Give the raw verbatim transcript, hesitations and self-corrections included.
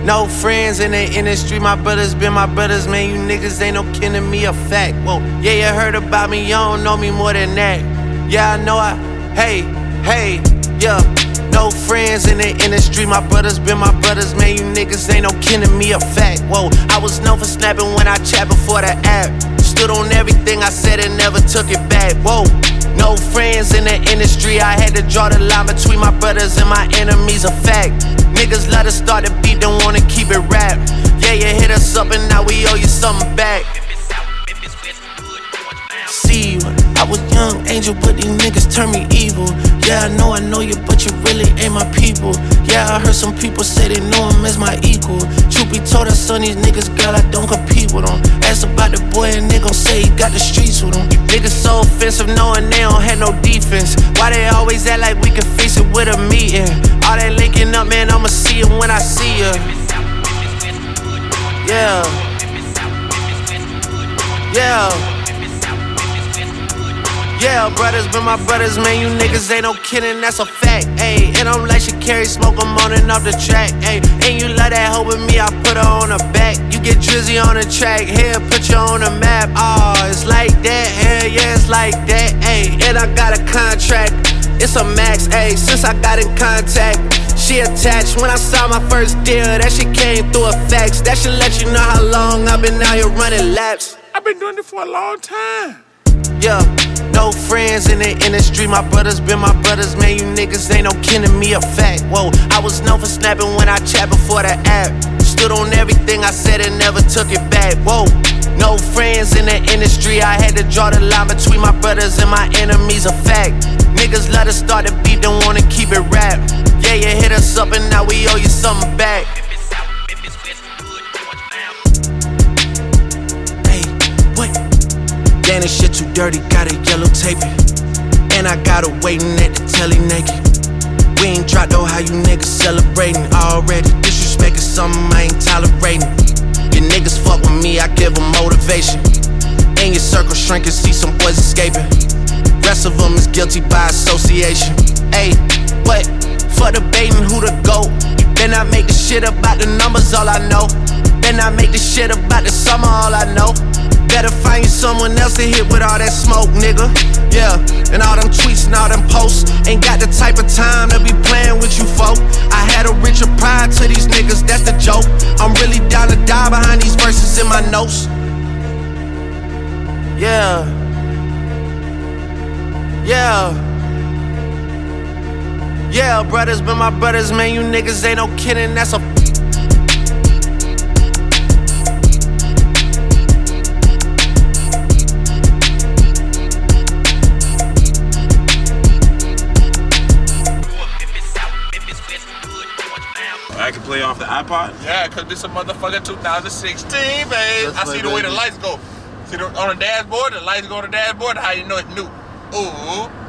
No friends in the industry, my brothers been my brothers, man. You niggas ain't no kin to me, a fact. Whoa, yeah, you heard about me, you don't know me more than that. Yeah, I know I, hey, hey, yeah. No friends in the industry, my brothers been my brothers, man. You niggas ain't no kin to me, a fact. Whoa, I was known for snapping when I chat before the app. Stood on everything I said and never took it back. Whoa, no friends in the industry, I had to draw the line between my brothers and my enemies, a fact. Niggas let us start the beat, don't wanna keep it rap. Yeah, you hit us up and now we owe you something back. See you, I was young angel, but these niggas turn me evil. Yeah, I know I know you, but you really ain't my people. Yeah, I heard some people say they know him as my equal. Truth be told, I son these niggas, girl, I don't compete with them. Ask about the boy and they gon' say he got the streets with him. Niggas so offensive knowing they don't have no defense. Why they always act like we can face it with a meeting? All that linking up, man, I'ma see it when I see ya. Yeah. Yeah. Yeah, brothers been my brothers, man, you niggas ain't no kidding, that's a fact, ayy. And I'm like Sha'Carri, smoke, I'm on and off the track, ayy. And you love that hoe with me, I put her on the back. You get Drizzy on the track, here, put you on the map. Oh, it's like that, hell yeah, it's like that, ayy. And I got a contract, it's a max, ayy. Since I got in contact, she attached. When I saw my first deal, that shit came through a fax. That should let you know how long I've been out here running laps. I've been doing it for a long time. Yeah, no friends in the industry, my brothers been my brothers, man. You niggas ain't no kin to me, a fact. Whoa, I was known for snapping when I chat before the app. Stood on everything I said and never took it back. Whoa, no friends in the industry, I had to draw the line between my brothers and my enemies, a fact. Niggas let us start the beat, don't wanna keep it rap. Yeah, you hit us up and now we owe you something back. Hey, what? Damn, this shit too dirty, gotta yellow tape it. And I got her waiting at the telly naked. We ain't dropped though, how you niggas celebrating already. Disrespect is something I ain't tolerating. Your niggas fuck with me, I give them motivation. In your circle shrinking, see some boys escaping. Rest of them is guilty by association. Ayy, what? For debating who the GOAT. Then I make the shit about the numbers, all I know. Then I make the shit about the summer, all I know. Better find you someone else to hit with all that smoke, nigga. Yeah, and all them tweets and all them posts. Ain't got the type of time to be playing with you folk. I had a richer pride to these niggas, that's the joke. I'm really down to die behind these verses in my notes. Yeah. Yeah. Yeah, brothers been my brothers, man. You niggas ain't no kidding, that's a I can play off the iPod? Yeah, cause this a motherfucking two thousand sixteen, babe. I see the way the lights go. See the, on the dashboard, the lights go on the dashboard, how you know it's new. Ooh.